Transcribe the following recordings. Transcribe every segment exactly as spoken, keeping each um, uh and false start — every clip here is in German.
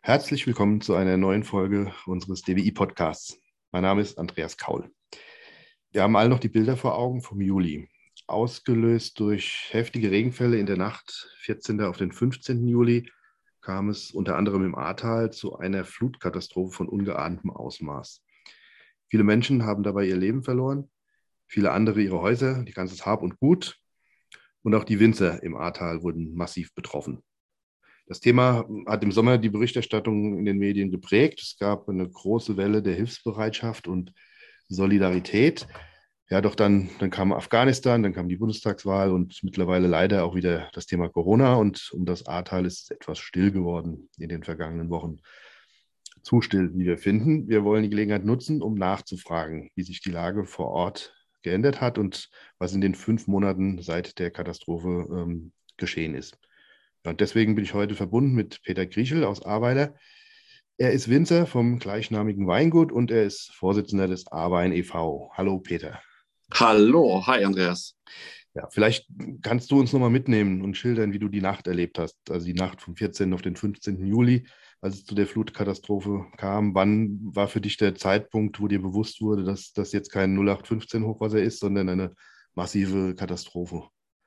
Herzlich willkommen zu einer neuen Folge unseres D W I-Podcasts. Mein Name ist Andreas Kaul. Wir haben alle noch die Bilder vor Augen vom Juli. Ausgelöst durch heftige Regenfälle in der Nacht vierzehnten auf den fünfzehnten Juli kam es unter anderem im Ahrtal zu einer Flutkatastrophe von ungeahntem Ausmaß. Viele Menschen haben dabei ihr Leben verloren, viele andere ihre Häuser, ihr ganzes Hab und Gut. Und auch die Winzer im Ahrtal wurden massiv betroffen. Das Thema hat im Sommer die Berichterstattung in den Medien geprägt. Es gab eine große Welle der Hilfsbereitschaft und Solidarität. Ja, doch dann, dann kam Afghanistan, dann kam die Bundestagswahl und mittlerweile leider auch wieder das Thema Corona. Und um das Ahrtal ist es etwas still geworden in den vergangenen Wochen. Zu still, wie wir finden. Wir wollen die Gelegenheit nutzen, um nachzufragen, wie sich die Lage vor Ort geändert hat und was in den fünf Monaten seit der Katastrophe ähm, geschehen ist. Und deswegen bin ich heute verbunden mit Peter Griechel aus Ahrweiler. Er ist Winzer vom gleichnamigen Weingut und er ist Vorsitzender des Ahrwein e V Hallo Peter. Hallo, hi Andreas. Ja, vielleicht kannst du uns nochmal mitnehmen und schildern, wie du die Nacht erlebt hast. Also die Nacht vom vierzehnten auf den fünfzehnten Juli, als es zu der Flutkatastrophe kam. Wann war für dich der Zeitpunkt, wo dir bewusst wurde, dass das jetzt kein null acht fünfzehn Hochwasser ist, sondern eine massive Katastrophe?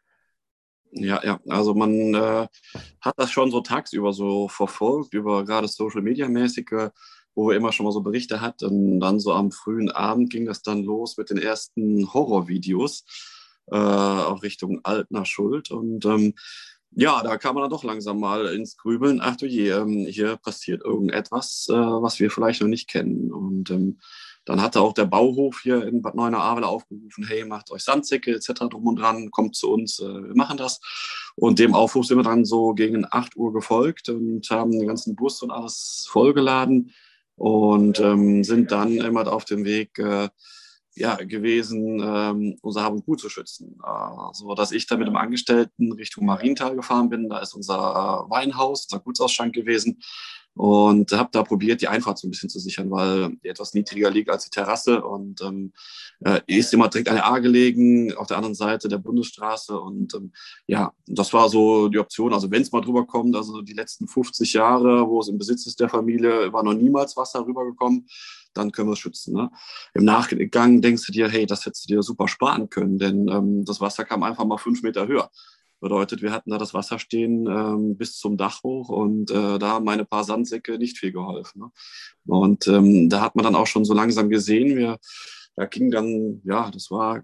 Ja, ja, also man äh, hat das schon so tagsüber so verfolgt, über gerade Social Media mäßige, wo wir immer schon mal so Berichte hatten. Und dann so am frühen Abend ging das dann los mit den ersten Horrorvideos, äh, auch Richtung Altner Schuld. Und ähm, ja, da kam man dann doch langsam mal ins Grübeln. Ach du je, ähm, hier passiert irgendetwas, äh, was wir vielleicht noch nicht kennen. Und ähm, dann hatte auch der Bauhof hier in Bad Neuenahr-Ahrweiler aufgerufen, hey, macht euch Sandsäcke et cetera drum und dran, kommt zu uns, äh, wir machen das. Und dem Aufruf sind wir dann so gegen acht Uhr gefolgt und haben den ganzen Bus und alles vollgeladen und ähm, sind dann immer auf dem Weg äh, ja, gewesen, ähm, unser Hab und Gut zu schützen. Äh, so dass ich dann mit dem Angestellten Richtung Marienthal gefahren bin. Da ist unser äh, Weinhaus, unser Gutsausschank gewesen. Und habe da probiert, die Einfahrt so ein bisschen zu sichern, weil die etwas niedriger liegt als die Terrasse und ähm, äh, ist immer direkt an der Ahr gelegen, auf der anderen Seite der Bundesstraße. Und ähm, ja, das war so die Option. Also wenn es mal drüber kommt, also die letzten fünfzig Jahre, wo es im Besitz ist der Familie, war noch niemals Wasser rübergekommen, dann können wir es schützen. Ne? Im Nachgang denkst du dir, hey, das hättest du dir super sparen können, denn ähm, das Wasser kam einfach mal fünf Meter höher. Bedeutet, wir hatten da das Wasser stehen ähm, bis zum Dach hoch und äh, da haben meine paar Sandsäcke nicht viel geholfen. Ne? Und ähm, da hat man dann auch schon so langsam gesehen, wir, da ging dann, ja, das war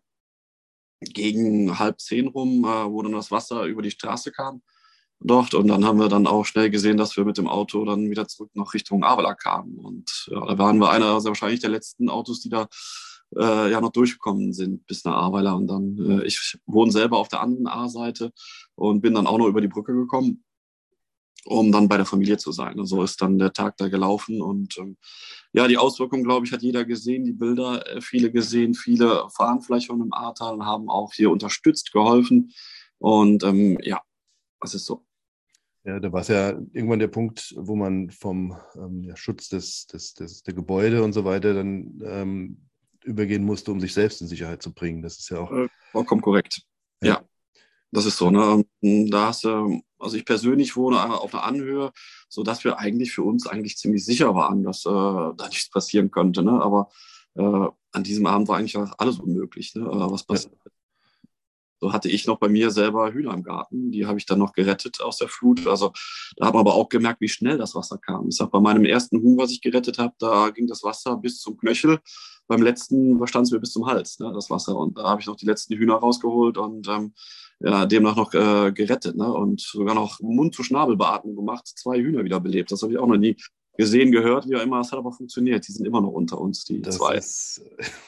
gegen halb zehn rum, äh, wo dann das Wasser über die Straße kam dort. Und dann haben wir dann auch schnell gesehen, dass wir mit dem Auto dann wieder zurück nach Richtung Ahrweiler kamen. Und ja, da waren wir einer sehr wahrscheinlich der letzten Autos, die da äh, ja noch durchgekommen sind bis nach Ahrweiler. Und dann, äh, ich wohne selber auf der anderen Ahrseite und bin dann auch noch über die Brücke gekommen, um dann bei der Familie zu sein. Und so ist dann der Tag da gelaufen. Und ähm, ja, die Auswirkungen, glaube ich, hat jeder gesehen, die Bilder, äh, viele gesehen, viele fahren vielleicht schon im Ahrtal und haben auch hier unterstützt, geholfen. Und ähm, ja, das ist so. Ja, da war es ja irgendwann der Punkt, wo man vom ähm, ja, Schutz des, des, des, der Gebäude und so weiter dann ähm, übergehen musste, um sich selbst in Sicherheit zu bringen. Das ist ja auch. Äh, vollkommen korrekt. Ja, Ja, das ist so. Ne? Da hast du, also ich persönlich wohne auf einer Anhöhe, sodass wir eigentlich für uns eigentlich ziemlich sicher waren, dass äh, da nichts passieren könnte. Ne? Aber äh, an diesem Abend war eigentlich alles unmöglich, ne? äh, was ja, passiert. So hatte ich noch bei mir selber Hühner im Garten. Die habe ich dann noch gerettet aus der Flut. Also da haben wir aber auch gemerkt, wie schnell das Wasser kam. Ich sag, bei meinem ersten Huhn, was ich gerettet habe, da ging das Wasser bis zum Knöchel. Beim letzten stand es mir bis zum Hals, ne, das Wasser. Und da habe ich noch die letzten Hühner rausgeholt und ähm, ja, demnach noch äh, gerettet. Ne? Und sogar noch Mund-zu-Schnabel-Beatmung gemacht, zwei Hühner wiederbelebt. Das habe ich auch noch nie gesehen, gehört, wie auch immer. Es hat aber funktioniert. Die sind immer noch unter uns, die das zwei. ist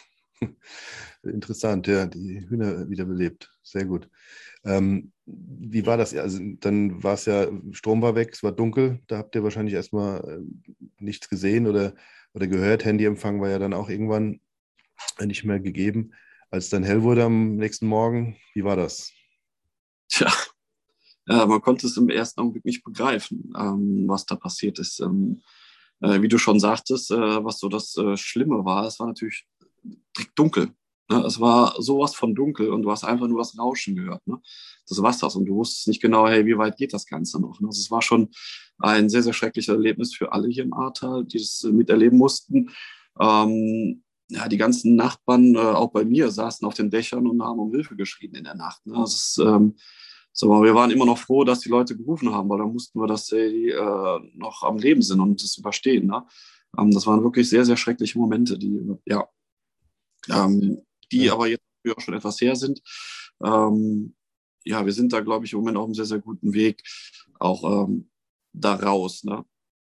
interessant, ja, die Hühner wiederbelebt. Sehr gut. Ähm, wie war das? Also dann war es ja, Strom war weg, es war dunkel, da habt ihr wahrscheinlich erstmal äh, nichts gesehen oder, oder gehört. Handyempfang war ja dann auch irgendwann nicht mehr gegeben. Als es dann hell wurde am nächsten Morgen, wie war das? Tja, äh, man konnte es im ersten Augenblick nicht begreifen, ähm, was da passiert ist. Ähm, äh, wie du schon sagtest, äh, was so das äh, Schlimme war, es war natürlich direkt dunkel. Ne? Es war sowas von dunkel und du hast einfach nur das Rauschen gehört. Ne? des Wassers und du wusstest nicht genau, hey, wie weit geht das Ganze noch? Also es war schon ein sehr, sehr schreckliches Erlebnis für alle hier im Ahrtal, die das miterleben mussten. Ähm, ja, die ganzen Nachbarn, äh, auch bei mir, saßen auf den Dächern und haben um Hilfe geschrien in der Nacht. Ne? Das ist, ähm, so, wir waren immer noch froh, dass die Leute gerufen haben, weil dann mussten wir, dass sie äh, noch am Leben sind und das überstehen. Ne? Ähm, das waren wirklich sehr, sehr schreckliche Momente, die, ja, ähm, die Ja. aber jetzt auch schon etwas her sind. Ähm, ja, wir sind da, glaube ich, im Moment auf einem sehr, sehr guten Weg, auch ähm, da raus. Ne?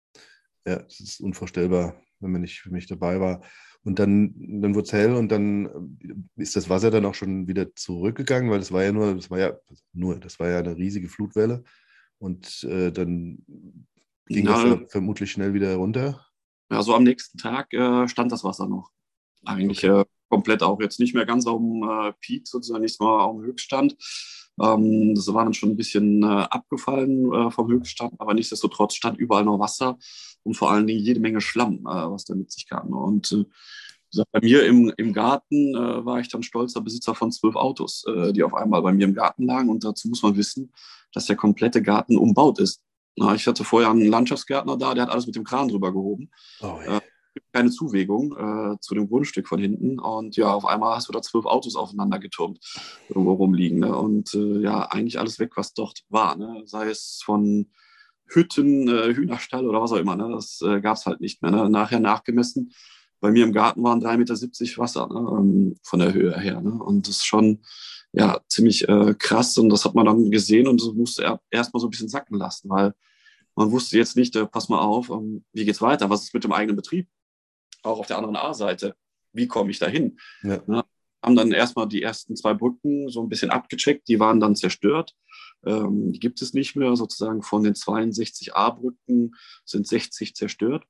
Ja, es ist unvorstellbar, wenn man nicht, wenn man nicht dabei war. Und dann, dann wurde es hell und dann äh, ist das Wasser dann auch schon wieder zurückgegangen, weil das war ja nur, das war ja nur, das war ja eine riesige Flutwelle. Und äh, dann ging das Ja, ja vermutlich schnell wieder runter. ja, so am nächsten Tag äh, stand das Wasser noch. Eigentlich Okay. äh, komplett auch jetzt nicht mehr ganz auf dem äh, Peak, sozusagen nicht mal auf dem Höchststand. Ähm, das war dann schon ein bisschen äh, abgefallen äh, vom Höchststand, aber nichtsdestotrotz stand überall noch Wasser und vor allen Dingen jede Menge Schlamm, äh, was da mit sich kam. Und äh, wie gesagt, bei mir im, im Garten äh, war ich dann stolzer Besitzer von zwölf Autos, äh, die auf einmal bei mir im Garten lagen. Und dazu muss man wissen, dass der komplette Garten umbaut ist. Na, ich hatte vorher einen Landschaftsgärtner da, der hat alles mit dem Kran drüber gehoben. Oh, Äh, gibt keine Zuwegung äh, zu dem Grundstück von hinten. Und ja, auf einmal hast du da zwölf Autos aufeinander getürmt, irgendwo rumliegen. Ne? Und äh, ja, eigentlich alles weg, was dort war. Ne? Sei es von Hütten, äh, Hühnerstall oder was auch immer. Ne? Das äh, gab es halt nicht mehr. Ne? Nachher nachgemessen. Bei mir im Garten waren drei Meter siebzig Wasser, ne? ähm, von der Höhe her. Ne? Und das ist schon ja, ziemlich äh, krass. Und das hat man dann gesehen und das musste er erst mal so ein bisschen sacken lassen, weil man wusste jetzt nicht, äh, pass mal auf, ähm, wie geht's weiter? Was ist mit dem eigenen Betrieb? Auch auf der anderen A-Seite. Wie komme ich da hin? ja. Ne? Haben dann erstmal die ersten zwei Brücken so ein bisschen abgecheckt. Die waren dann zerstört. Ähm, die gibt es nicht mehr. Sozusagen von den zweiundsechzig A-Brücken sind sechzig zerstört.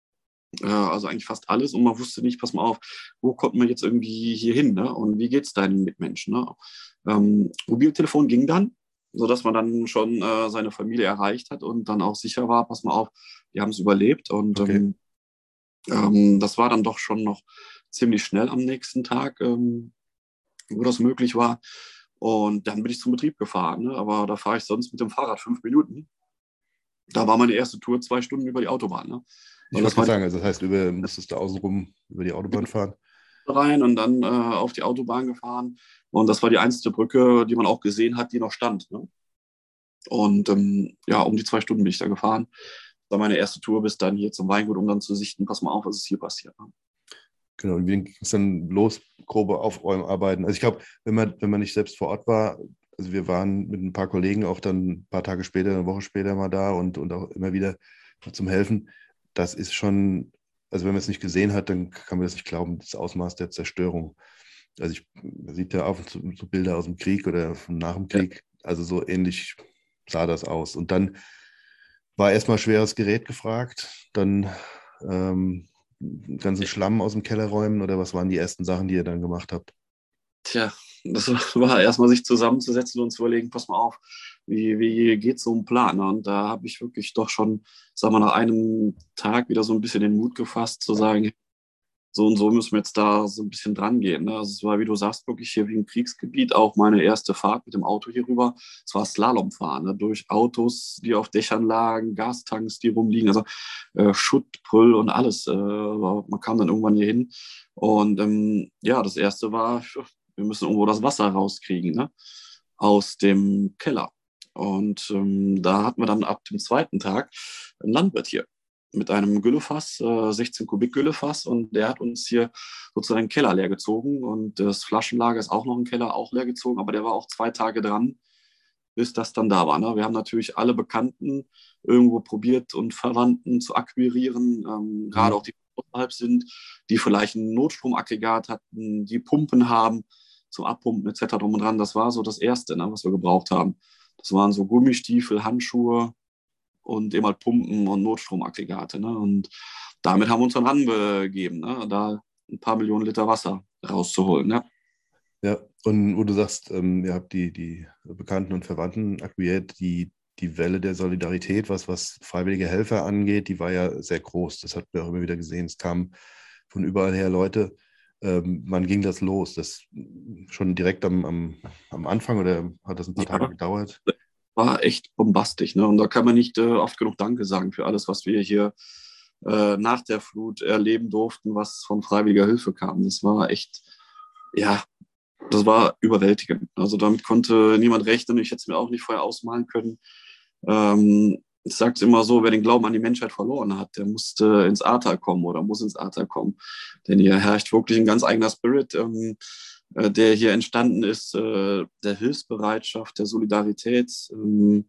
Äh, also eigentlich fast alles. Und man wusste nicht, pass mal auf, wo kommt man jetzt irgendwie hier hin? Ne? Und wie geht es deinen Mitmenschen? Ne? Ähm, Mobiltelefon ging dann, sodass man dann schon äh, seine Familie erreicht hat und dann auch sicher war, pass mal auf, die haben es überlebt. Und Okay. ähm, ähm, das war dann doch schon noch ziemlich schnell am nächsten Tag, ähm, wo das möglich war. Und dann bin ich zum Betrieb gefahren. Ne? Aber da fahre ich sonst mit dem Fahrrad fünf Minuten. Da war meine erste Tour zwei Stunden über die Autobahn. Ne? Ich Weil wollte das gerade war die sagen, also das heißt, über, musstest du außenrum über die Autobahn fahren? rein und dann äh, auf die Autobahn gefahren. Und das war die einzige Brücke, die man auch gesehen hat, die noch stand. Ne? Und ähm, ja, um die zwei Stunden bin ich da gefahren. Das war meine erste Tour bis dann hier zum Weingut, um dann zu sichten, pass mal auf, was ist hier passiert. Ne? Genau, und wie ging es dann los, grobe Aufräumarbeiten? Also ich glaube, wenn man, wenn man nicht selbst vor Ort war, also wir waren mit ein paar Kollegen auch dann ein paar Tage später, eine Woche später mal da und, und auch immer wieder zum Helfen. Das ist schon, also wenn man es nicht gesehen hat, dann kann man das nicht glauben, das Ausmaß der Zerstörung. Also ich, man sieht ja auch so, so Bilder aus dem Krieg oder von nach dem Ja, Krieg, also so ähnlich sah das aus. Und dann war erstmal schweres Gerät gefragt, dann ähm, ganzen Schlamm aus dem Keller räumen oder was waren die ersten Sachen, die ihr dann gemacht habt? tja, das war erstmal sich zusammenzusetzen und zu überlegen, pass mal auf, wie, wie geht so ein Plan? Ne? Und da habe ich wirklich doch schon, sagen wir, nach einem Tag wieder so ein bisschen den Mut gefasst, zu sagen, so und so müssen wir jetzt da so ein bisschen dran gehen. Ne? Also es war, wie du sagst, wirklich hier wie ein Kriegsgebiet, auch meine erste Fahrt mit dem Auto hier rüber. Es war Slalomfahren, ne? Durch Autos, die auf Dächern lagen, Gastanks, die rumliegen, also äh, Schutt, Prüll und alles. Äh, man kam dann irgendwann hier hin. Und ähm, ja, das erste war, wir müssen irgendwo das Wasser rauskriegen, ne? Aus dem Keller. Und ähm, da hatten wir dann ab dem zweiten Tag einen Landwirt hier mit einem Güllefass, äh, sechzehn Kubik Güllefass und der hat uns hier sozusagen den Keller leer gezogen und das Flaschenlager ist auch noch im Keller auch leer gezogen, aber der war auch zwei Tage dran, bis das dann da war. Ne? Wir haben natürlich alle Bekannten irgendwo probiert und Verwandten zu akquirieren, ähm, gerade Mhm. auch die außerhalb sind, die vielleicht ein Notstromaggregat hatten, die Pumpen haben zum Abpumpen et cetera drum und dran. Das war so das Erste, ne, was wir gebraucht haben. Das waren so Gummistiefel, Handschuhe, und eben halt Pumpen und Notstromaggregate. Ne? Und damit haben wir uns dann ranbegeben, ne? Da ein paar Millionen Liter Wasser rauszuholen. Ne? Ja, und wo du sagst, ähm, ihr habt die, die Bekannten und Verwandten akquiriert, die, die Welle der Solidarität, was, was freiwillige Helfer angeht, die war ja sehr groß. Das hatten wir auch immer wieder gesehen. Es kamen von überall her Leute. ähm, wann ging das los? Das schon direkt am, am, am Anfang oder hat das ein paar Tage Ja, gedauert? war echt bombastisch. Ne? Und da kann man nicht äh, oft genug Danke sagen für alles, was wir hier äh, nach der Flut erleben durften, was von freiwilliger Hilfe kam. Das war echt, ja, das war überwältigend. Also damit konnte niemand rechnen. Ich hätte es mir auch nicht vorher ausmalen können. Ähm, ich sage es immer so, wer den Glauben an die Menschheit verloren hat, der musste ins Ahrtal kommen oder muss ins Ahrtal kommen. Denn hier herrscht wirklich ein ganz eigener Spirit, ähm, äh, der hier entstanden ist, äh, der Hilfsbereitschaft, der Solidarität. Ähm,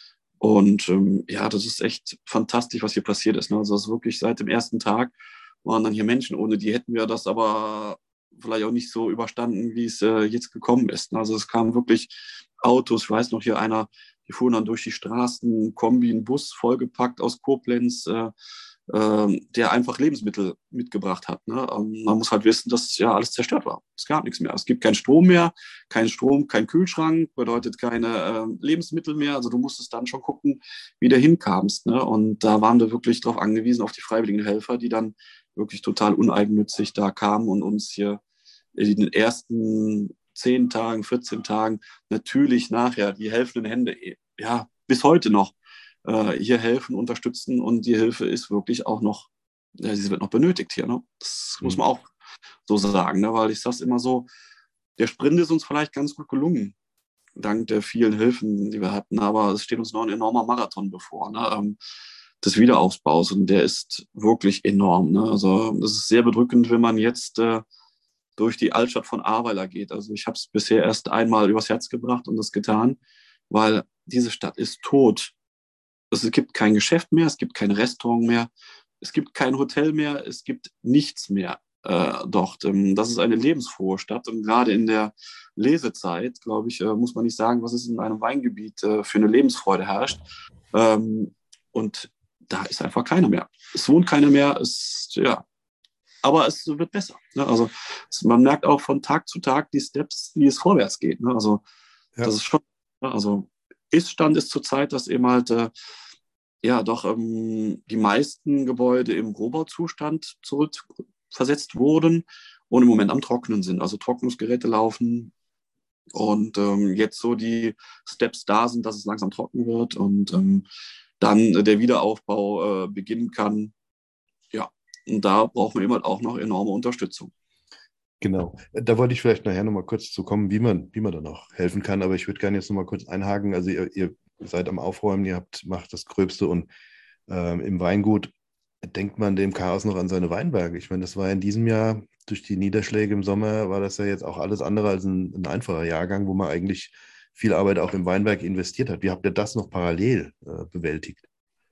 und ähm, ja, das ist echt fantastisch, was hier passiert ist. Ne? Also das ist wirklich seit dem ersten Tag waren dann hier Menschen, ohne die hätten wir das aber vielleicht auch nicht so überstanden, wie es äh, jetzt gekommen ist. Ne? Also es kamen wirklich Autos, ich weiß noch hier einer, die fuhren dann durch die Straßen, Kombi, ein Bus vollgepackt aus Koblenz, äh, äh, der einfach Lebensmittel mitgebracht hat. Ne? Ähm, man muss halt wissen, dass ja alles zerstört war. Es gab nichts mehr. Es gibt keinen Strom mehr, kein Strom, kein Kühlschrank, bedeutet keine äh, Lebensmittel mehr. Also du musstest dann schon gucken, wie du hinkamst. Ne? Und da waren wir wirklich darauf angewiesen, auf die freiwilligen Helfer, die dann wirklich total uneigennützig da kamen und uns hier in den ersten zehn Tagen, vierzehn Tagen natürlich nachher die helfenden Hände, ja, bis heute noch äh, hier helfen, unterstützen und die Hilfe ist wirklich auch noch, ja, sie wird noch benötigt hier. Ne? Das muss Hm. man auch so sagen, ne? Weil ich sage immer so, der Sprint ist uns vielleicht ganz gut gelungen, dank der vielen Hilfen, die wir hatten, aber es steht uns noch ein enormer Marathon bevor. Ne? Ähm, des Wiederaufbaus und der ist wirklich enorm. Ne? Also es ist sehr bedrückend, wenn man jetzt äh, durch die Altstadt von Ahrweiler geht. Also ich habe es bisher erst einmal übers Herz gebracht und das getan, weil diese Stadt ist tot. Es gibt kein Geschäft mehr, es gibt kein Restaurant mehr, es gibt kein Hotel mehr, es gibt nichts mehr äh, dort. Ähm, das ist eine lebensfrohe Stadt und gerade in der Lesezeit, glaube ich, äh, muss man nicht sagen, was es in einem Weingebiet äh, für eine Lebensfreude herrscht. Ähm, und da ist einfach keiner mehr. Es wohnt keiner mehr, es, ja, aber es wird besser. Ne? Also es, man merkt auch von Tag zu Tag die Steps, wie es vorwärts geht. Ne? Also Ja, das ist schon, ne? Also Ist-Stand ist zurzeit, dass eben halt äh, ja doch ähm, die meisten Gebäude im Rohbauzustand zurückversetzt wurden und im Moment am Trocknen sind. Also Trocknungsgeräte laufen und ähm, jetzt so die Steps da sind, dass es langsam trocken wird und ähm, dann äh, der Wiederaufbau äh, beginnen kann. Ja, und da brauchen wir eben halt auch noch enorme Unterstützung. genau. Da wollte ich vielleicht nachher nochmal kurz zu kommen, wie man, wie man da noch helfen kann. Aber ich würde gerne jetzt nochmal kurz einhaken. Also ihr, ihr seid am Aufräumen, ihr habt, macht das Gröbste und ähm, im Weingut denkt man dem Chaos noch an seine Weinberge. Ich meine, das war in diesem Jahr durch die Niederschläge im Sommer, war das ja jetzt auch alles andere als ein, ein einfacher Jahrgang, wo man eigentlich viel Arbeit auch im Weinberg investiert hat. Wie habt ihr das noch parallel äh, bewältigt?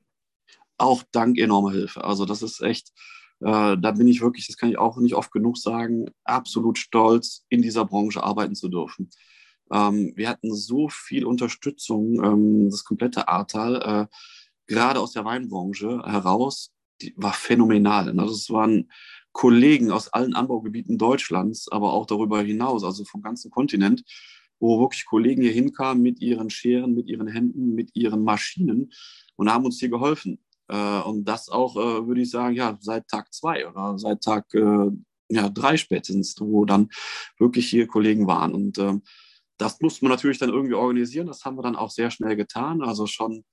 Auch dank enormer Hilfe. Also das ist echt, äh, da bin ich wirklich, das kann ich auch nicht oft genug sagen, absolut stolz, in dieser Branche arbeiten zu dürfen. Ähm, wir hatten so viel Unterstützung, ähm, das komplette Ahrtal, äh, gerade aus der Weinbranche heraus, die war phänomenal. Ne? Das waren Kollegen aus allen Anbaugebieten Deutschlands, aber auch darüber hinaus, also vom ganzen Kontinent, wo wirklich Kollegen hier hinkamen mit ihren Scheren, mit ihren Händen, mit ihren Maschinen und haben uns hier geholfen. Äh, und das auch, äh, würde ich sagen, ja, seit Tag zwei oder seit Tag äh, ja, drei spätestens, wo dann wirklich hier Kollegen waren. Und ähm, das musste man natürlich dann irgendwie organisieren. Das haben wir dann auch sehr schnell getan. Also schon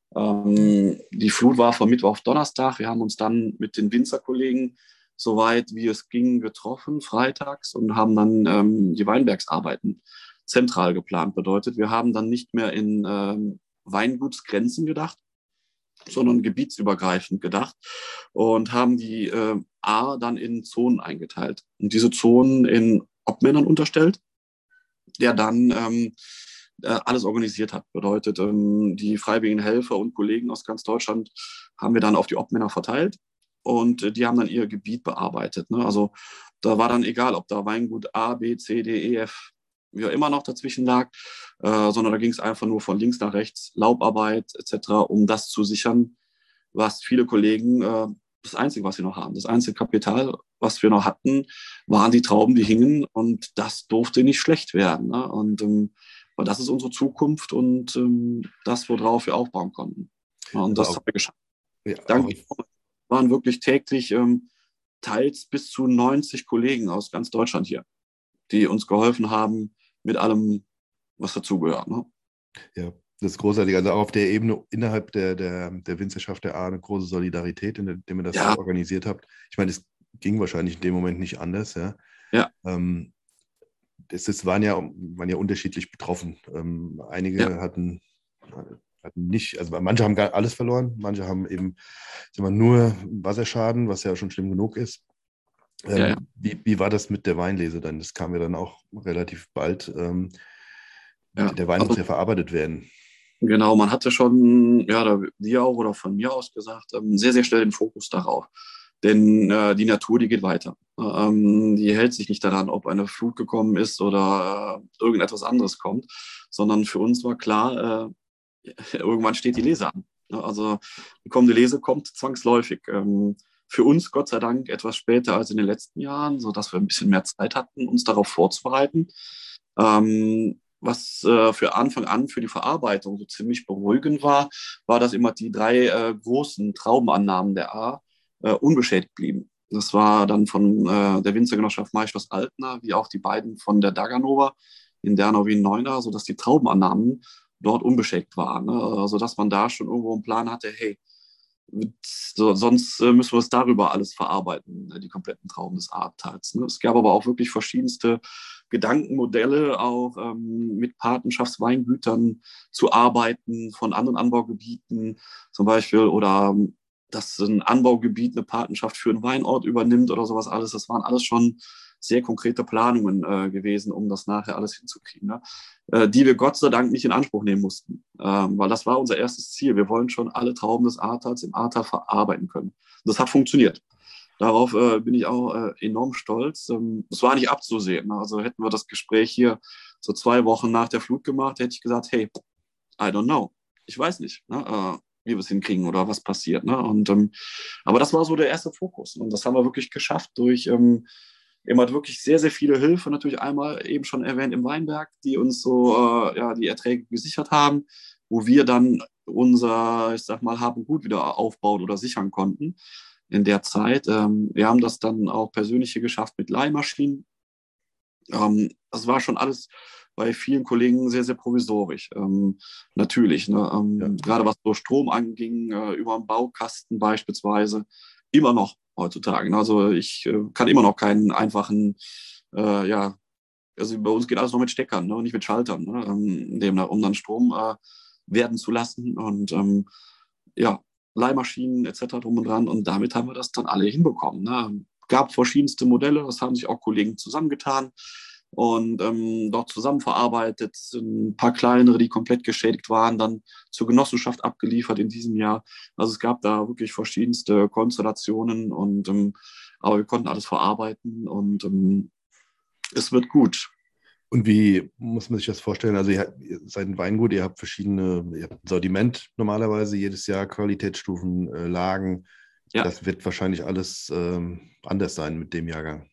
ähm, die Flut war von Mittwoch auf Donnerstag. Wir haben uns dann mit den Winzerkollegen soweit wie es ging getroffen, freitags, und haben dann ähm, die Weinbergsarbeiten zentral geplant. Bedeutet, wir haben dann nicht mehr in ähm, Weingutsgrenzen gedacht, sondern gebietsübergreifend gedacht und haben die äh, A dann in Zonen eingeteilt. Und diese Zonen in Obmännern unterstellt, der dann ähm, äh, alles organisiert hat. Bedeutet, ähm, die freiwilligen Helfer und Kollegen aus ganz Deutschland haben wir dann auf die Obmänner verteilt und äh, die haben dann ihr Gebiet bearbeitet. Ne? Also da war dann egal, ob da Weingut A, B, C, D, E, F, wie auch immer noch dazwischen lag, äh, sondern da ging es einfach nur von links nach rechts, Laubarbeit et cetera, um das zu sichern, was viele Kollegen äh, das Einzige, was sie noch haben. Das einzige Kapital, was wir noch hatten, waren die Trauben, die hingen und das durfte nicht schlecht werden. Ne? Und ähm, weil das ist unsere Zukunft und ähm, das, worauf wir aufbauen konnten. Ja, und Aber das auch, haben wir geschafft. ja, auch Danke waren wirklich täglich ähm, teils bis zu neunzig Kollegen aus ganz Deutschland hier, die uns geholfen haben mit allem, was dazugehört. Ne? Ja, das ist großartig. Also auch auf der Ebene innerhalb der, der, der Winzerschaft der A eine große Solidarität, indem ihr das Ja, so organisiert habt. Ich meine, es ging wahrscheinlich in dem Moment nicht anders. Ja. ja, Ähm, es ist, waren, ja, waren ja unterschiedlich betroffen. Ähm, ja, einige hatten, hatten nicht, also manche haben gar alles verloren, manche haben eben sagen wir, nur Wasserschaden, was ja schon schlimm genug ist. ja, ja. Ähm, wie, wie war das mit der Weinlese dann? Das kam ja dann auch relativ bald. Ähm, Ja. der Wein muss Also ja verarbeitet werden. genau, man hatte schon, ja, da wir auch oder von mir aus gesagt, ähm, sehr, sehr schnell den Fokus darauf. Denn äh, die Natur, die geht weiter. Ähm, die hält sich nicht daran, ob eine Flut gekommen ist oder äh, irgendetwas anderes kommt, sondern für uns war klar, äh, irgendwann steht die Lese an. Ja, also die kommende Lese kommt zwangsläufig. Ähm, für uns Gott sei Dank etwas später als in den letzten Jahren, sodass wir ein bisschen mehr Zeit hatten, uns darauf vorzubereiten. Ähm, was äh, für Anfang an für die Verarbeitung so ziemlich beruhigend war, war, dass immer die drei äh, großen Traubenannahmen der A äh, unbeschädigt blieben. Das war dann von äh, der Winzergenossenschaft Maischloss Altena, wie auch die beiden von der Daganova in Dernau Wien Neuner, sodass die Traubenannahmen dort unbeschädigt waren. Ne? Also dass man da schon irgendwo einen Plan hatte, hey, so, sonst äh, müssen wir es darüber alles verarbeiten, äh, die kompletten Trauben des Ahrtals. Ne? Es gab aber auch wirklich verschiedenste Gedankenmodelle, auch ähm, mit Patenschaftsweingütern zu arbeiten von anderen Anbaugebieten zum Beispiel oder ähm, dass ein Anbaugebiet eine Patenschaft für einen Weinort übernimmt oder sowas alles. Das waren alles schon sehr konkrete Planungen äh, gewesen, um das nachher alles hinzukriegen, ne? äh, die wir Gott sei Dank nicht in Anspruch nehmen mussten, ähm, weil das war unser erstes Ziel. Wir wollen schon alle Trauben des Ahrtals im Ahrtal verarbeiten können. Das hat funktioniert. Darauf äh, bin ich auch äh, enorm stolz. Ähm, das war nicht abzusehen. Ne? Also hätten wir das Gespräch hier so zwei Wochen nach der Flut gemacht, hätte ich gesagt, hey, I don't know. Ich weiß nicht, ne? äh, wie wir es hinkriegen oder was passiert. Ne? Und, ähm, aber das war so der erste Fokus. Und das haben wir wirklich geschafft durch ähm, immer wirklich sehr, sehr viele Hilfe. Natürlich einmal eben schon erwähnt im Weinberg, die uns so äh, ja, die Erträge gesichert haben, wo wir dann unser, ich sag mal, Hab und Gut wieder aufbauen oder sichern konnten in der Zeit. Ähm, wir haben das dann auch persönlich hier geschafft mit Leihmaschinen. Ähm, das war schon alles bei vielen Kollegen sehr, sehr provisorisch. Ähm, natürlich, ne? Ja. ähm, gerade was so Strom anging, äh, über einen Baukasten beispielsweise, immer noch heutzutage. Ne? Also ich äh, kann immer noch keinen einfachen, äh, ja, also bei uns geht alles noch mit Steckern, ne? Nicht mit Schaltern, ne? ähm, demnach, um dann Strom äh, werden zu lassen. Und ähm, ja, Leihmaschinen et cetera drum und dran. Und damit haben wir das dann alle hinbekommen. Ne? Gab verschiedenste Modelle, das haben sich auch Kollegen zusammengetan und ähm, dort zusammenverarbeitet. Ein paar kleinere, die komplett geschädigt waren, dann zur Genossenschaft abgeliefert in diesem Jahr. Also es gab da wirklich verschiedenste Konstellationen und ähm, aber wir konnten alles verarbeiten und ähm, es wird gut. Und wie muss man sich das vorstellen? Also ihr, habt- ihr seid ein Weingut, ihr habt verschiedene, ihr habt ein Sortiment normalerweise jedes Jahr, Qualitätsstufen, äh, Lagen. Ja, Das wird wahrscheinlich alles ähm, anders sein mit dem Jahrgang.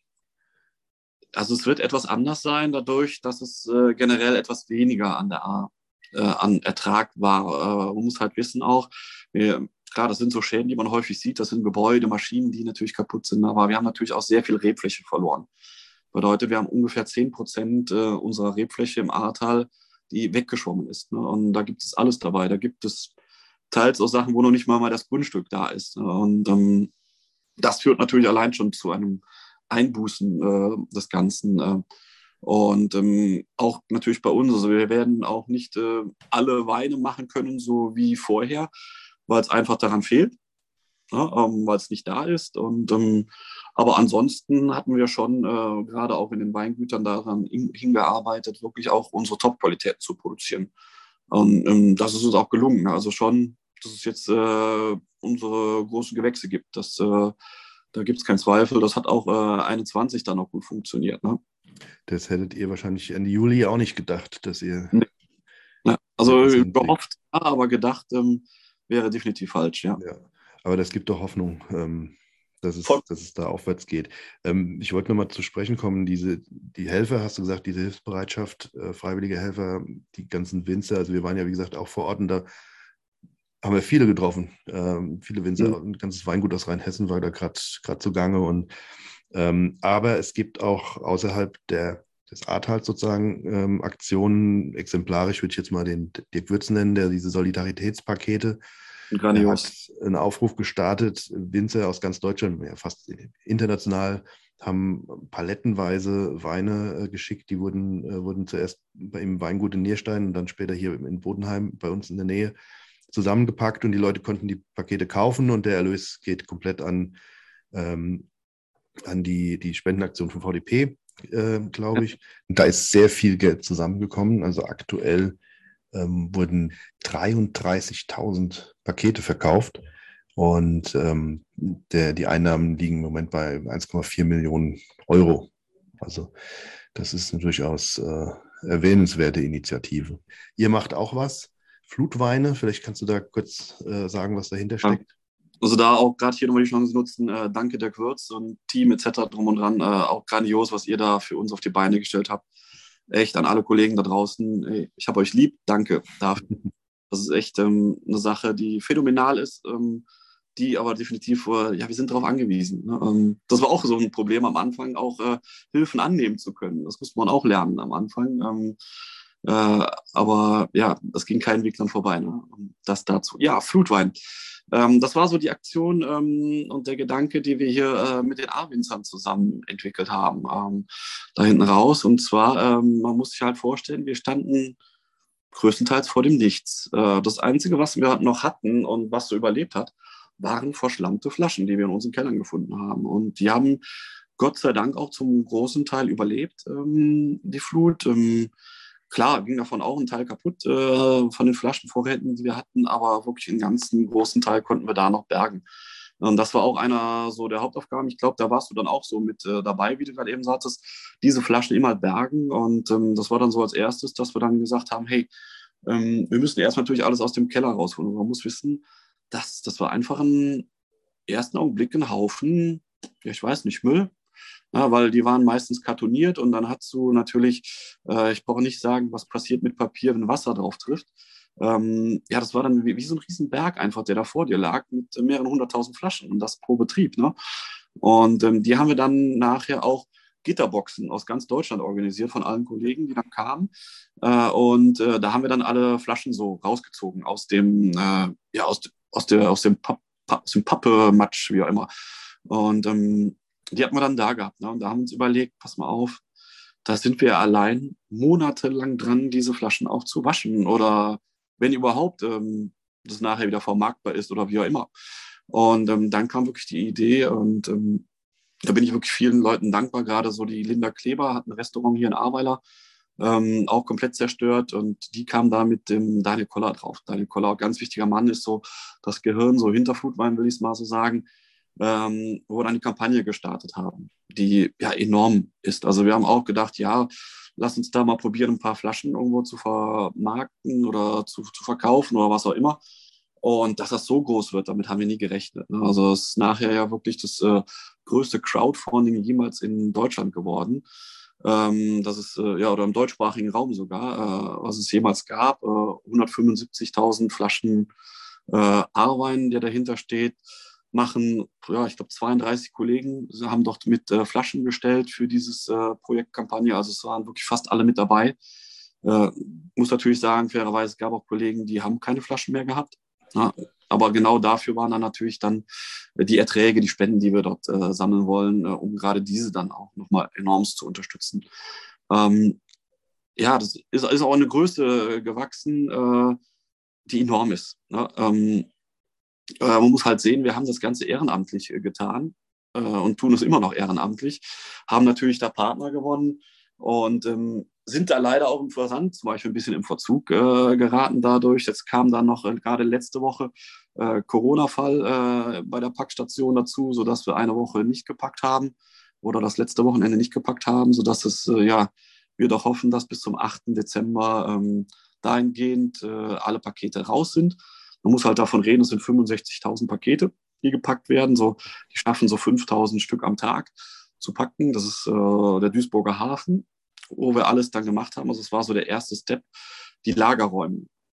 also es wird etwas anders sein, dadurch, dass es äh, generell etwas weniger an der A, äh, an Ertrag war. Äh, man muss halt wissen auch, wir, klar, das sind so Schäden, die man häufig sieht, das sind Gebäude, Maschinen, die natürlich kaputt sind, aber wir haben natürlich auch sehr viel Rebfläche verloren. Bedeutet, wir haben ungefähr zehn Prozent äh, unserer Rebfläche im Ahrtal, die weggeschwommen ist. Ne? Und da gibt es alles dabei. Da gibt es teils auch Sachen, wo noch nicht mal, mal das Grundstück da ist. Ne? Und ähm, das führt natürlich allein schon zu einem Einbußen äh, des Ganzen. Äh. Und ähm, auch natürlich bei uns, also wir werden auch nicht äh, alle Weine machen können, so wie vorher, weil es einfach daran fehlt, ne, ähm, weil es nicht da ist. Und, ähm, aber ansonsten hatten wir schon äh, gerade auch in den Weingütern daran in, hingearbeitet, wirklich auch unsere Top-Qualität zu produzieren. Und ähm, das ist uns auch gelungen. Also schon, dass es jetzt äh, unsere großen Gewächse gibt. Das, äh, da gibt es keinen Zweifel. Das hat auch äh, einundzwanzig dann auch gut funktioniert. Ne? Das hättet ihr wahrscheinlich Ende Juli auch nicht gedacht, dass ihr, Nee. Ja, dass ihr also das hinkriegt. gehofft, ja, aber gedacht ähm, wäre definitiv falsch. Ja. Ja, aber das gibt doch Hoffnung, ähm, dass Voll. es, dass es da aufwärts geht. Ähm, ich wollte nochmal zu sprechen kommen, diese, die Helfer, hast du gesagt, diese Hilfsbereitschaft, äh, freiwillige Helfer, die ganzen Winzer, also wir waren ja, wie gesagt, auch vor Ort und da haben wir viele getroffen. Ähm, viele Winzer, Mhm. ein ganzes Weingut aus Rheinhessen war da gerade zugange. Und, ähm, aber es gibt auch außerhalb der, des Ahrtals sozusagen ähm, Aktionen. Exemplarisch würde ich jetzt mal den Dirk Würz nennen, der diese Solidaritätspakete, der hat Grandios. einen Aufruf gestartet. Winzer aus ganz Deutschland, ja, fast international, haben palettenweise Weine äh, geschickt. Die wurden, äh, wurden zuerst bei im Weingut in Nierstein und dann später hier in Bodenheim bei uns in der Nähe zusammengepackt, und die Leute konnten die Pakete kaufen, und der Erlös geht komplett an, ähm, an die, die Spendenaktion von V D P, äh, glaube ich. Und da ist sehr viel Geld zusammengekommen. Also aktuell ähm, wurden dreiunddreißigtausend Pakete verkauft, und ähm, der, die Einnahmen liegen im Moment bei eins Komma vier Millionen Euro. Also das ist eine durchaus äh, erwähnenswerte Initiative. Ihr macht auch was? Flutweine, vielleicht kannst du da kurz äh, sagen, was dahinter Ja. steckt. Also da auch gerade hier nochmal die Chance nutzen, äh, danke der Quirz und Team et cetera drum und dran, äh, auch grandios, was ihr da für uns auf die Beine gestellt habt. Echt an alle Kollegen da draußen, ey, ich habe euch lieb, danke dafür. Das ist echt ähm, eine Sache, die phänomenal ist, ähm, die aber definitiv, äh, ja, wir sind darauf angewiesen. Ne? Ähm, das war auch so ein Problem am Anfang, auch äh, Hilfen annehmen zu können. Das musste man auch lernen am Anfang. Ähm, äh, aber ja, das ging keinen Weg dran vorbei. Ne? Das dazu. Ja, Flutwein. Ähm, das war so die Aktion ähm, und der Gedanke, die wir hier äh, mit den A-Winzern zusammen entwickelt haben, ähm, da hinten raus. Und zwar, ähm, man muss sich halt vorstellen, wir standen größtenteils vor dem Nichts. Äh, das Einzige, was wir noch hatten und was so überlebt hat, waren verschlammte Flaschen, die wir in unseren Kellern gefunden haben. Und die haben Gott sei Dank auch zum großen Teil überlebt, ähm, die Flut. Ähm, klar, ging davon auch ein Teil kaputt äh, von den Flaschenvorräten, die wir hatten, aber wirklich einen ganzen großen Teil konnten wir da noch bergen. Und das war auch einer so der Hauptaufgaben. Ich glaube, da warst du dann auch so mit äh, dabei, wie du gerade eben sagtest, diese Flaschen immer bergen. Und ähm, das war dann so als erstes, dass wir dann gesagt haben, hey, ähm, wir müssen erst natürlich alles aus dem Keller rausholen. Und man muss wissen, dass das war einfach im ersten Augenblick ein Haufen, ja, ich weiß nicht, Müll. Ja, weil die waren meistens kartoniert und dann hast du natürlich, äh, ich brauche nicht sagen, was passiert mit Papier, wenn Wasser drauf trifft. Ähm, ja, das war dann wie, wie so ein Riesenberg einfach, der da vor dir lag mit mehreren hunderttausend Flaschen und das pro Betrieb. Ne? Und ähm, die haben wir dann nachher auch Gitterboxen aus ganz Deutschland organisiert von allen Kollegen, die dann kamen. Äh, und äh, da haben wir dann alle Flaschen so rausgezogen aus dem, äh, ja, aus, aus, der, aus dem, Papp, aus dem Pappe-Matsch, wie auch immer. Und ähm, die hatten wir dann da gehabt. Ne? Und da haben wir uns überlegt, pass mal auf, da sind wir allein monatelang dran, diese Flaschen auch zu waschen oder wenn überhaupt ähm, das nachher wieder vermarktbar ist oder wie auch immer. Und ähm, dann kam wirklich die Idee und ähm, da bin ich wirklich vielen Leuten dankbar. Gerade so die Linda Kleber hat ein Restaurant hier in Ahrweiler, ähm, auch komplett zerstört und die kam da mit dem Daniel Koller drauf. Daniel Koller, ganz wichtiger Mann, ist so das Gehirn, so hinter Foodwein, will ich es mal so sagen, ähm, wo wir dann die Kampagne gestartet haben, die ja enorm ist. Also wir haben auch gedacht, ja, lass uns da mal probieren, ein paar Flaschen irgendwo zu vermarkten oder zu, zu verkaufen oder was auch immer. Und dass das so groß wird, damit haben wir nie gerechnet. Ne? Also es ist nachher ja wirklich das äh, größte Crowdfunding jemals in Deutschland geworden. Ähm, das ist, äh, ja, oder im deutschsprachigen Raum sogar, äh, was es jemals gab. Äh, hundertfünfundsiebzigtausend Flaschen äh, Ahrwein, der dahinter steht, machen, ja, ich glaube, zweiunddreißig Kollegen haben dort mit äh, Flaschen gestellt für dieses äh, Projektkampagne. Also es waren wirklich fast alle mit dabei. Äh, muss natürlich sagen, fairerweise, es gab auch Kollegen, die haben keine Flaschen mehr gehabt. Ja, aber genau dafür waren dann natürlich dann die Erträge, die Spenden, die wir dort äh, sammeln wollen, äh, um gerade diese dann auch nochmal enorm zu unterstützen. Ähm, ja, das ist, ist auch eine Größe äh, gewachsen, äh, die enorm ist. Ne? Ähm, äh, man muss halt sehen, wir haben das Ganze ehrenamtlich äh, getan äh, und tun es immer noch ehrenamtlich, haben natürlich da Partner gewonnen und ähm, sind da leider auch im Versand zum Beispiel ein bisschen im Verzug äh, geraten dadurch. Jetzt kam dann noch äh, gerade letzte Woche äh, Corona-Fall äh, bei der Packstation dazu, sodass wir eine Woche nicht gepackt haben oder das letzte Wochenende nicht gepackt haben, sodass es, äh, ja, wir doch hoffen, dass bis zum achten Dezember ähm, dahingehend äh, alle Pakete raus sind. Man muss halt davon reden, es sind fünfundsechzigtausend Pakete, die gepackt werden. So, die schaffen so fünftausend Stück am Tag zu packen. Das ist äh, der Duisburger Hafen, wo wir alles dann gemacht haben. Also es war so der erste Step, die Lagerräume.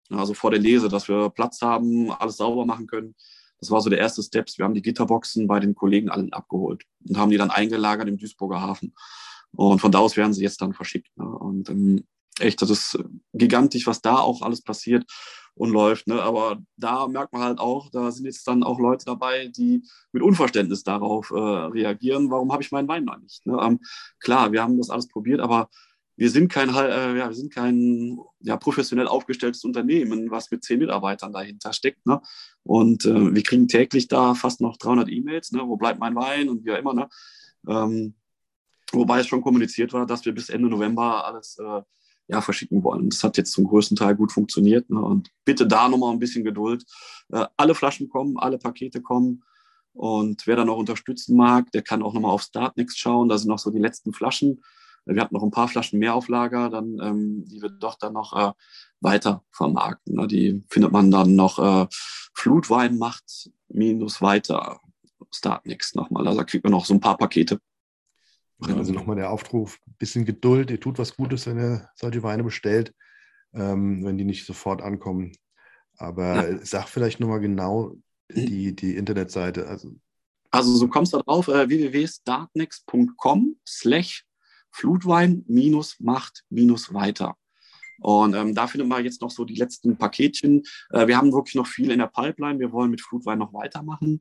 Also vor der Lese, dass wir Platz haben, alles sauber machen können. Das war so der erste Step. Wir haben die Gitterboxen bei den Kollegen allen abgeholt und haben die dann eingelagert im Duisburger Hafen. Und von da aus werden sie jetzt dann verschickt. Ne? Und ähm, echt, das ist gigantisch, was da auch alles passiert und läuft. Ne? Aber da merkt man halt auch, da sind jetzt dann auch Leute dabei, die mit Unverständnis darauf äh, reagieren. Warum habe ich meinen Wein noch nicht? Ne? Ähm, klar, wir haben das alles probiert, aber wir sind kein, äh, ja, wir sind kein ja, professionell aufgestelltes Unternehmen, was mit zehn Mitarbeitern dahinter steckt. Ne? Und äh, wir kriegen täglich da fast noch dreihundert E-Mails. Ne? Wo bleibt mein Wein? Und wie auch immer. Ne? Ähm, wobei es schon kommuniziert war, dass wir bis Ende November alles äh, ja, verschicken wollen. Das hat jetzt zum größten Teil gut funktioniert. Ne? Und bitte da nochmal ein bisschen Geduld. Äh, alle Flaschen kommen, alle Pakete kommen. Und wer da noch unterstützen mag, der kann auch nochmal auf Startnext schauen. Da sind noch so die letzten Flaschen. Wir hatten noch ein paar Flaschen mehr auf Lager, dann, ähm, die wir doch dann noch äh, weiter vermarkten. Ne? Die findet man dann noch äh, Flutwein macht minus weiter Startnext nochmal. Also da kriegt man noch so ein paar Pakete. Ja, also nochmal der Aufruf, ein bisschen Geduld, ihr tut was Gutes, wenn ihr solche Weine bestellt, ähm, wenn die nicht sofort ankommen. Aber ja. Sag vielleicht nochmal genau die, die Internetseite. Also, also du kommst da drauf, äh, w w w punkt startnext punkt com slash Flutwein minus macht minus weiter. Und ähm, da findet man jetzt noch so die letzten Paketchen. Äh, wir haben wirklich noch viel in der Pipeline. Wir wollen mit Flutwein noch weitermachen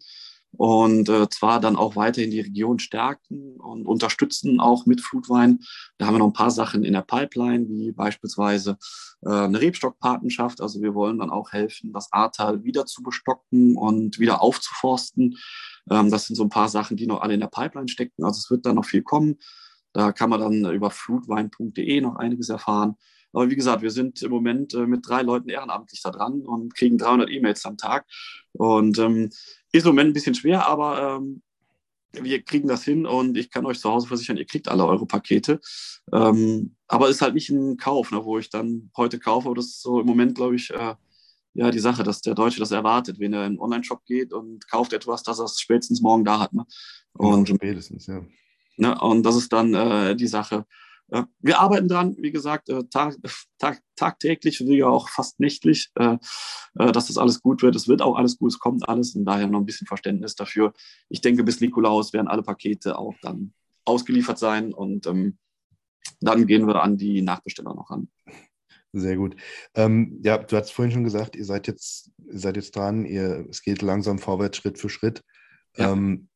und äh, zwar dann auch weiterhin die Region stärken und unterstützen auch mit Flutwein. Da haben wir noch ein paar Sachen in der Pipeline, wie beispielsweise äh, eine Rebstockpatenschaft. Also wir wollen dann auch helfen, das Ahrtal wieder zu bestocken und wieder aufzuforsten. Ähm, das sind so ein paar Sachen, die noch alle in der Pipeline stecken. Also es wird dann noch viel kommen. Da kann man dann über flutwein punkt de noch einiges erfahren. Aber wie gesagt, wir sind im Moment äh, mit drei Leuten ehrenamtlich da dran und kriegen dreihundert E-Mails am Tag. Und ähm, ist im Moment ein bisschen schwer, aber ähm, wir kriegen das hin und ich kann euch zu Hause versichern, ihr kriegt alle eure Pakete. Ähm, aber ist halt nicht ein Kauf, ne, wo ich dann heute kaufe. Das ist so im Moment, glaube ich, äh, ja, die Sache, dass der Deutsche das erwartet, wenn er in einen Online-Shop geht und kauft etwas, dass er es spätestens morgen da hat. Ne? Und, genau, spätestens, ja. Ne, und das ist dann äh, die Sache. Äh, wir arbeiten dran, wie gesagt, äh, tag, tag, tagtäglich, wie ja auch fast nächtlich, äh, äh, dass das alles gut wird. Es wird auch alles gut, es kommt alles und daher noch ein bisschen Verständnis dafür. Ich denke, bis Nikolaus werden alle Pakete auch dann ausgeliefert sein und ähm, dann gehen wir an die Nachbesteller noch ran. Sehr gut. Ähm, ja, du hast vorhin schon gesagt, ihr seid jetzt, ihr seid jetzt dran, ihr, es geht langsam vorwärts, Schritt für Schritt. Ja. Ähm,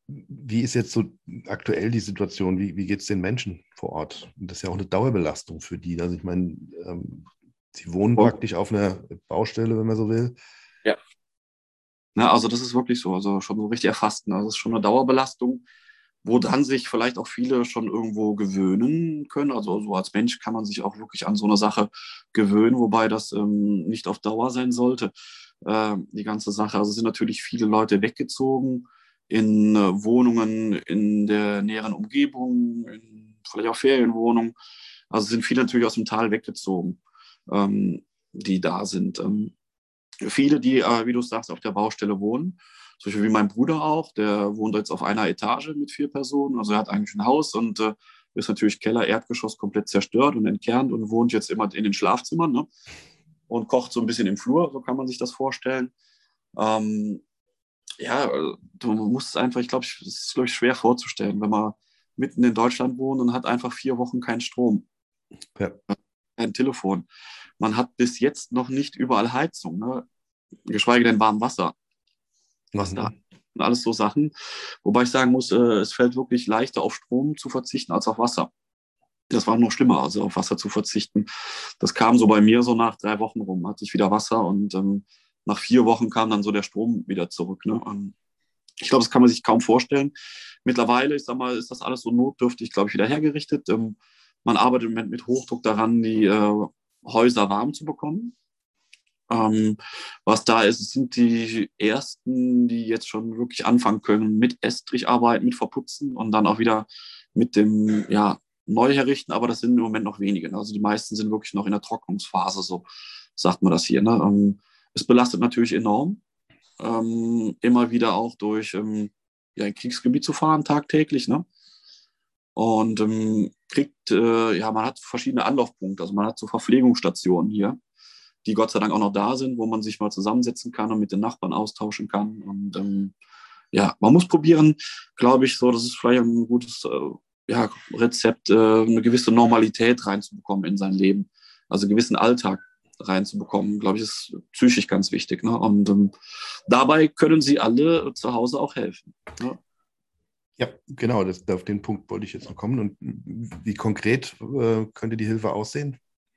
wie ist jetzt so aktuell die Situation? Wie, wie geht es den Menschen vor Ort? Und das ist ja auch eine Dauerbelastung für die. Also ich meine, ähm, sie wohnen oh. praktisch auf einer Baustelle, wenn man so will. Ja. Na, also das ist wirklich so, also schon so richtig erfasst. Also das ist schon eine Dauerbelastung, woran sich vielleicht auch viele schon irgendwo gewöhnen können. Also so als Mensch kann man sich auch wirklich an so eine Sache gewöhnen, wobei das ähm, nicht auf Dauer sein sollte, äh, die ganze Sache. Also es sind natürlich viele Leute weggezogen in äh, Wohnungen in der näheren Umgebung, in vielleicht auch Ferienwohnungen. Also sind viele natürlich aus dem Tal weggezogen, ähm, die da sind. Ähm, viele, die, äh, wie du sagst, auf der Baustelle wohnen. Zum Beispiel wie mein Bruder auch, der wohnt jetzt auf einer Etage mit vier Personen. Also er hat eigentlich ein Haus und äh, ist natürlich Keller, Erdgeschoss komplett zerstört und entkernt und wohnt jetzt immer in den Schlafzimmern, ne? Und kocht so ein bisschen im Flur, so kann man sich das vorstellen. Ähm, ja, du musst es einfach, ich glaube, es ist glaub ich, schwer vorzustellen, wenn man mitten in Deutschland wohnt und hat einfach vier Wochen keinen Strom, ja. kein Telefon. Man hat bis jetzt noch nicht überall Heizung, ne? Geschweige denn warm Wasser. Was mhm. da und alles so Sachen. Wobei ich sagen muss, äh, es fällt wirklich leichter auf Strom zu verzichten als auf Wasser. Das war noch schlimmer, also auf Wasser zu verzichten. Das kam so bei mir so nach drei Wochen rum, hatte ich wieder Wasser und ähm, nach vier Wochen kam dann so der Strom wieder zurück. Ne? Und ich glaube, das kann man sich kaum vorstellen. Mittlerweile, ich sag mal, ist das alles so notdürftig, glaube ich, wieder hergerichtet. Ähm, man arbeitet im Moment mit Hochdruck daran, die äh, Häuser warm zu bekommen. Ähm, was da ist, sind die ersten, die jetzt schon wirklich anfangen können mit Estrich arbeiten, mit Verputzen und dann auch wieder mit dem ja, neu herrichten, aber das sind im Moment noch wenige. Also die meisten sind wirklich noch in der Trocknungsphase, so sagt man das hier. Ne? Ähm, es belastet natürlich enorm, ähm, immer wieder auch durch ähm, ja, ein Kriegsgebiet zu fahren, tagtäglich. Ne? Und ähm, kriegt, äh, ja, man hat verschiedene Anlaufpunkte, also man hat so Verpflegungsstationen hier. die Gott sei Dank auch noch da sind, wo man sich mal zusammensetzen kann und mit den Nachbarn austauschen kann. Und ähm, ja, man muss probieren, glaube ich, so, das ist vielleicht ein gutes äh, ja, Rezept, äh, eine gewisse Normalität reinzubekommen in sein Leben. Also einen gewissen Alltag reinzubekommen, glaube ich, ist psychisch ganz wichtig. Ne? Und ähm, dabei können Sie alle zu Hause auch helfen. Ne? Ja, genau, das, auf den Punkt wollte ich jetzt noch kommen. Und wie konkret äh, könnte die Hilfe aussehen?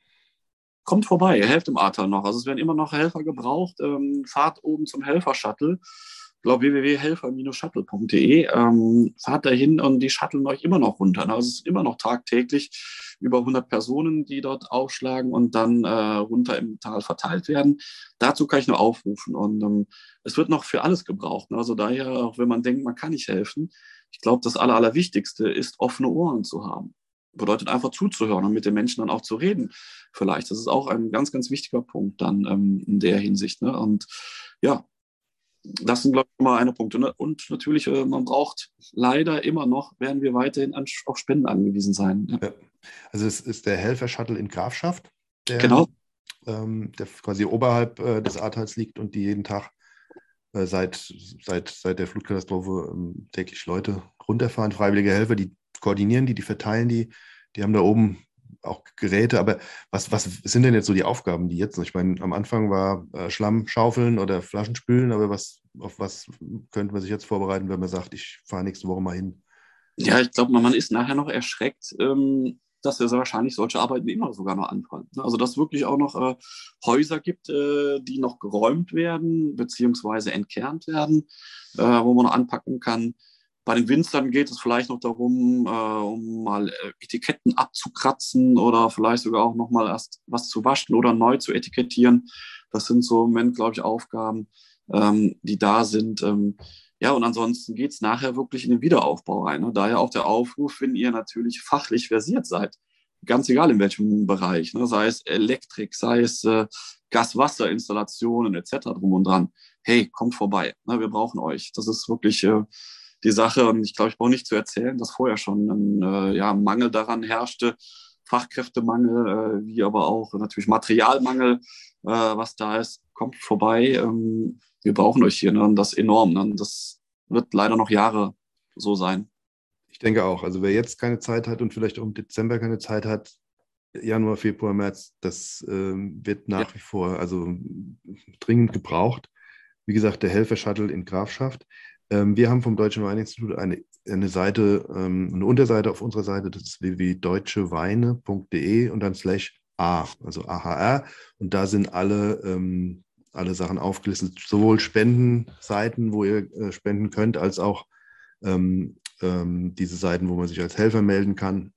Kommt vorbei, helft im Ahrtal noch. Also es werden immer noch Helfer gebraucht. Ähm, fahrt oben zum Helfer-Shuttle. Ich glaube, w w w punkt helfer Bindestrich shuttle punkt d e. Ähm, fahrt dahin und die shuttlen euch immer noch runter. Ne? Also es ist immer noch tagtäglich über hundert Personen, die dort aufschlagen und dann äh, runter im Tal verteilt werden. Dazu kann ich nur aufrufen. Und ähm, es wird noch für alles gebraucht. Ne? Also daher, auch wenn man denkt, man kann nicht helfen, ich glaube, das Aller, Allerwichtigste ist, offene Ohren zu haben. Bedeutet einfach zuzuhören und mit den Menschen dann auch zu reden. Vielleicht. Das ist auch ein ganz, ganz wichtiger Punkt dann ähm, in der Hinsicht. Ne? Und ja, das sind, glaube ich, immer eine Punkte. Ne? Und natürlich, äh, man braucht leider immer noch, werden wir weiterhin an, auf Spenden angewiesen sein. Ja. Ja. Also es ist der Helfer-Shuttle in Grafschaft, der, Genau. ähm, der quasi oberhalb äh, des Ahrtals liegt und die jeden Tag äh, seit, seit, seit der Flutkatastrophe ähm, täglich Leute runterfahren. Freiwillige Helfer, die koordinieren die, die verteilen die, die haben da oben auch Geräte, aber was, was sind denn jetzt so die Aufgaben, die jetzt, ich meine, am Anfang war äh, Schlamm schaufeln oder Flaschen spülen, aber was, auf was könnte man sich jetzt vorbereiten, wenn man sagt, ich fahre nächste Woche mal hin? Ja, ich glaube, man ist nachher noch erschreckt, ähm, dass ja wahrscheinlich solche Arbeiten immer sogar noch anfallen. Also, dass es wirklich auch noch äh, Häuser gibt, äh, die noch geräumt werden, beziehungsweise entkernt werden, äh, wo man noch anpacken kann. Bei den Winzern geht es vielleicht noch darum, äh, um mal äh, Etiketten abzukratzen oder vielleicht sogar auch noch mal erst was zu waschen oder neu zu etikettieren. Das sind so im Moment, glaube ich, Aufgaben, ähm, die da sind. Ähm, ja, und ansonsten geht es nachher wirklich in den Wiederaufbau rein. Ne? Daher auch der Aufruf, wenn ihr natürlich fachlich versiert seid, ganz egal in welchem Bereich, ne? Sei es Elektrik, sei es äh, Gas-Wasser-Installationen et cetera drum und dran. Hey, kommt vorbei, ne? Wir brauchen euch. Das ist wirklich äh, die Sache. Und ich glaube, ich brauche nicht zu erzählen, dass vorher schon ein äh, ja, Mangel daran herrschte, Fachkräftemangel, äh, wie aber auch natürlich Materialmangel, äh, was da ist. Kommt vorbei. Ähm, wir brauchen euch hier, ne? Und das enorm. Ne? Das wird leider noch Jahre so sein. Ich denke auch. Also wer jetzt keine Zeit hat und vielleicht auch im Dezember keine Zeit hat, Januar, Februar, März, das ähm, wird nach Ja. wie vor also dringend gebraucht. Wie gesagt, der Helfer-Shuttle in Grafschaft. Ähm, wir haben vom Deutschen Weininstitut eine, eine Seite, ähm, eine Unterseite auf unserer Seite, das ist w w w punkt deutscheweine punkt d e und dann slash A, also A H R. Und da sind alle, ähm, alle Sachen aufgelistet, sowohl Spendenseiten, wo ihr äh, spenden könnt, als auch ähm, ähm, diese Seiten, wo man sich als Helfer melden kann.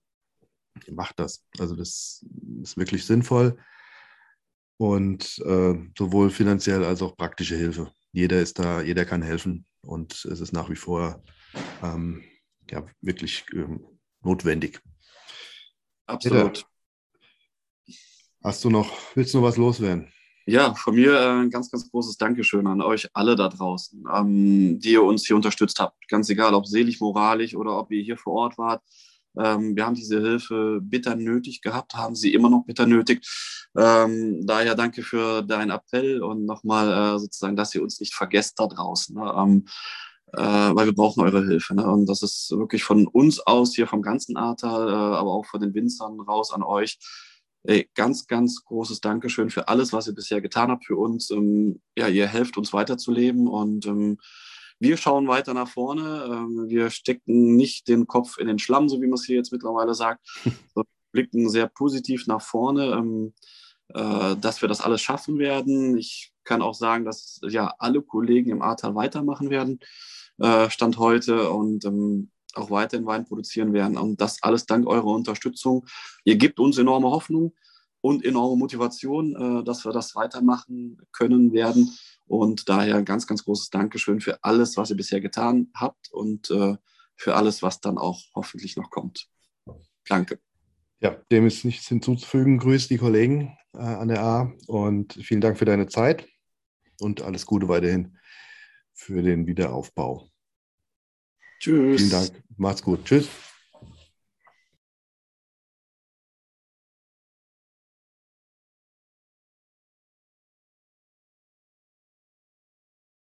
Macht das. Also das ist wirklich sinnvoll und äh, sowohl finanziell als auch praktische Hilfe. Jeder ist da, jeder kann helfen und es ist nach wie vor ähm, ja, wirklich ähm, notwendig. Peter, Absolut. hast du noch, willst du noch was loswerden? Ja, von mir äh, ein ganz, ganz großes Dankeschön an euch alle da draußen, ähm, die ihr uns hier unterstützt habt. Ganz egal, ob seelisch, moralisch oder ob ihr hier vor Ort wart. Ähm, wir haben diese Hilfe bitter nötig gehabt, haben sie immer noch bitter nötig. Ähm, daher danke für deinen Appell und nochmal äh, sozusagen, dass ihr uns nicht vergesst da draußen. Ne? Ähm, äh, weil wir brauchen eure Hilfe. Ne? Und das ist wirklich von uns aus hier vom ganzen Ahrtal, äh, aber auch von den Winzern raus an euch. Ey, ganz, ganz großes Dankeschön für alles, was ihr bisher getan habt für uns. Ähm, ja, ihr helft uns weiterzuleben und ähm, wir schauen weiter nach vorne. Ähm, wir stecken nicht den Kopf in den Schlamm, so wie man es hier jetzt mittlerweile sagt, sondern blicken sehr positiv nach vorne, ähm, äh, dass wir das alles schaffen werden. Ich kann auch sagen, dass ja alle Kollegen im Ahrtal weitermachen werden, äh, Stand heute und ähm, auch weiterhin Wein produzieren werden. Und das alles dank eurer Unterstützung. Ihr gebt uns enorme Hoffnung und enorme Motivation, äh, dass wir das weitermachen können werden. Und daher ein ganz, ganz großes Dankeschön für alles, was ihr bisher getan habt und äh, für alles, was dann auch hoffentlich noch kommt. Danke. Ja, dem ist nichts hinzuzufügen. Grüß die Kollegen äh, an der A und vielen Dank für deine Zeit und alles Gute weiterhin für den Wiederaufbau. Vielen Tschüss. Dank. Macht's gut. Tschüss.